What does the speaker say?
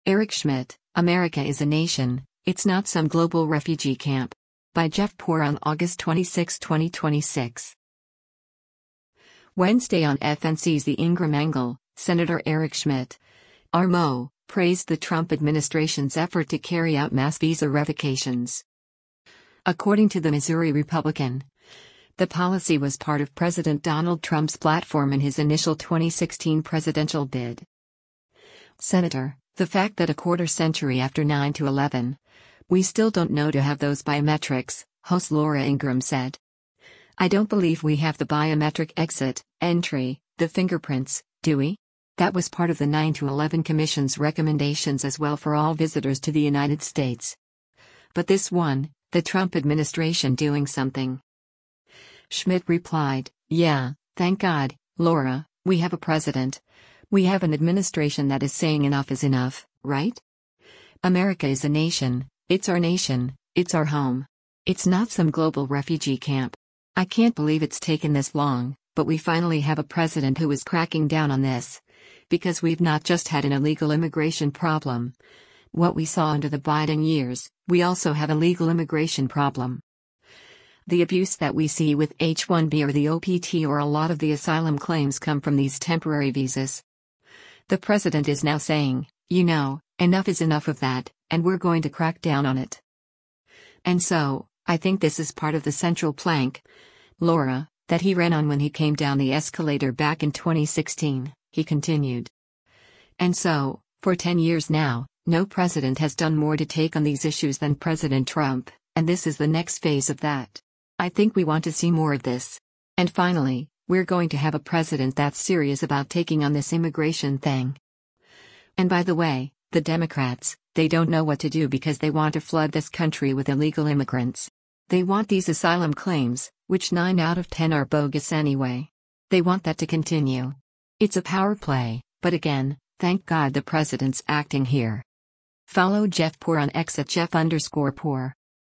Eric Schmidt, America is a Nation, It's Not Some Global Refugee Camp. By Jeff Poor on August 26, 2026. Wednesday on FNC's The Ingram Angle, Senator Eric Schmidt, RMO, praised the Trump administration's effort to carry out mass visa revocations. According to the Missouri Republican, the policy was part of President Donald Trump's platform in his initial 2016 presidential bid. Senator, the fact that a quarter century after 9/11, we still don't know to have those biometrics, host Laura Ingraham said. I don't believe we have the biometric exit, entry, the fingerprints, do we? That was part of the 9/11 Commission's recommendations as well for all visitors to the United States. But this one, the Trump administration doing something. Schmidt replied, yeah, thank God, Laura, we have a president. We have an administration that is saying enough is enough, right? America is a nation, it's our nation, it's our home. It's not some global refugee camp. I can't believe it's taken this long, but we finally have a president who is cracking down on this. Because we've not just had an illegal immigration problem. What we saw under the Biden years, we also have a legal immigration problem. The abuse that we see with H-1B or the OPT or a lot of the asylum claims come from these temporary visas. The president is now saying, enough is enough of that, and we're going to crack down on it. And so, I think this is part of the central plank, Laura, that he ran on when he came down the escalator back in 2016, he continued. And so, for 10 years now, no president has done more to take on these issues than President Trump, and this is the next phase of that. I think we want to see more of this. And finally, we're going to have a president that's serious about taking on this immigration thing. And by the way, the Democrats, they don't know what to do because they want to flood this country with illegal immigrants. They want these asylum claims, which 9 out of 10 are bogus anyway. They want that to continue. It's a power play, but again, thank God the president's acting here. Follow Jeff Poor on X at Jeff_Poor.